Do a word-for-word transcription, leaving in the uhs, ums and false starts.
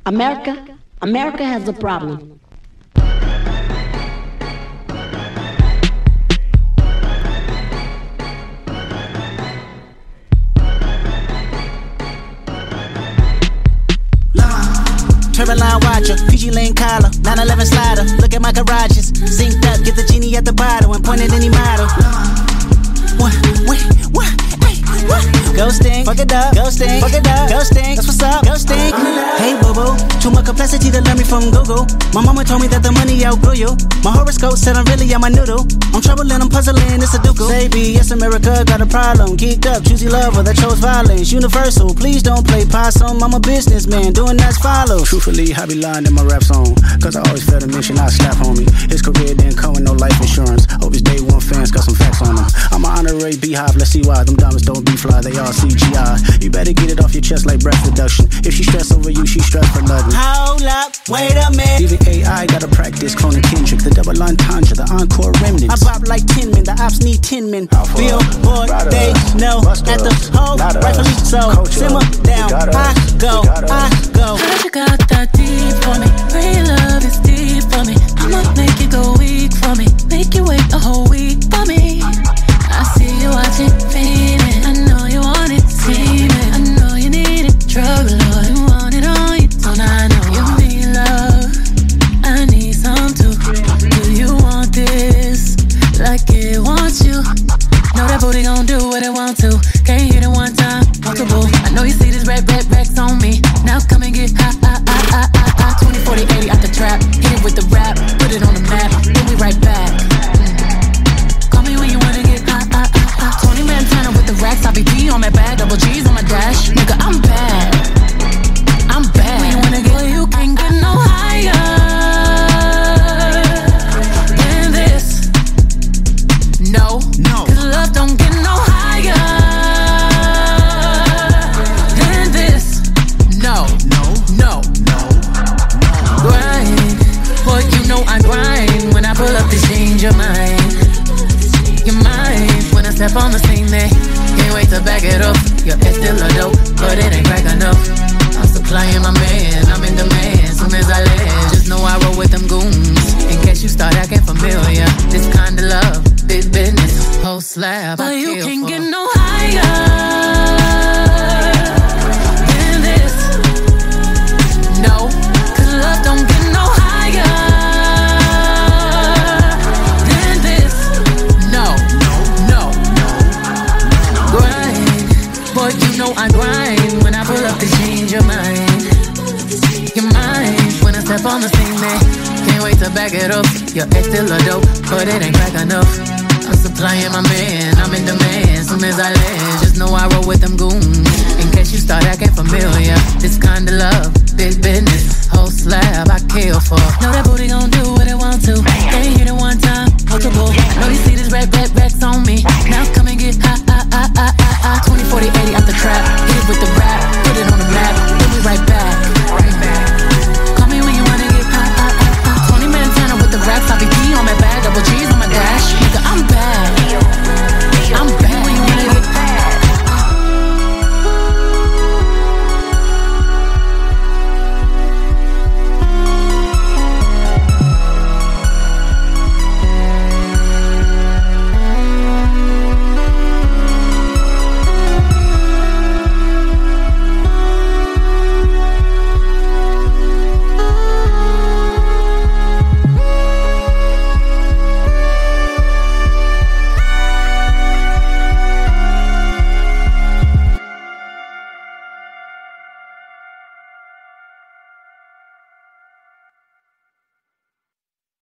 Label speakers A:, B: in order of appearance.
A: America, America has a problem.
B: Turboline watcher, P G Lane collar, nine eleven slider. Look at my garages, synced up, get the genie at the bottle and point at any model. What, what, what, hey, what? Ghosting, fuck it up, ghosting, fuck it up, ghosting. That's what's up, ghosting. Hey boo boo, too much complexity to learn me from Google. My mama told me that the money outgrew you. My horoscope said I'm really on my noodle. I'm troubling, I'm puzzling, it's a ducal. Baby, yes America got a problem. Geeked up, choosy lover that chose violence. Universal, please don't play possum. I'm a businessman, doing as follows.
C: Truthfully, I be lying in my rap song, cause I always felt a mission, I slap homie. His career didn't come with no life insurance. Hope his day one fans got some facts on him. I'm an honorary beehive, let's see why. Them diamonds don't be fly, they all C G I. You better get it off your chest like breath reduction. If she stress over you, she stress for nothing.
B: Hold up, wait a minute.
C: Even A I gotta practice cloning Kendrick. The double entendre, the encore remnants.
B: I bop like ten men, the ops need ten men. Billboard, they know at the hole, rightfully so. Simmer down, I go, I go.
D: Heard you got that deep for me. Real love is deep for me. I'ma make you go weak for me. Make you wait a whole week for me. I see you watching, feeling. I know you want it, steaming. I know you need it, drug lord. You want it on you, don't I know you need love? I need some too. Do you want this like it wants you? Know that booty gon' do what it want to. Can't hit it one time, multiple. I know you see this red, red racks on me. Now come and get high, high, high, high, high, high. twenty, forty, eighty out the trap. Hit it with the rap, put it on the map. Then we right back. Mm. Call me when you wanna get high, high, high, high. Tony Montana with the racks. I B P on my bag, double G's on my dash. Nigga, I'm bad. I'm bad. When you wanna get, well, you can't get no higher than this. No, no. Cause love don't get no higher than this. No, no, no, no, no. Grind, boy, you know I grind. When I pull up to change your mind. Your mind, when I step on the scene, they can't wait to back it up. Your ex still a dope, but it ain't crack enough. I'm supplying my man, I'm in demand. Soon as I land, just know I roll with them goons. In case you start acting familiar, this kind of love, big business, whole slab. But you can't get no higher than this. No, cause love don't get no higher than this. No, no, no, no. Grind, boy, you know I grind. When I pull up to change your mind. Your mind, when I step on the scene, they can't wait to back it up. Your ex still a dope, but it ain't crack enough. I'm supplying my man, I'm in demand. Soon as I land, just know I roll with them goons. In case you start acting familiar, this kind of love,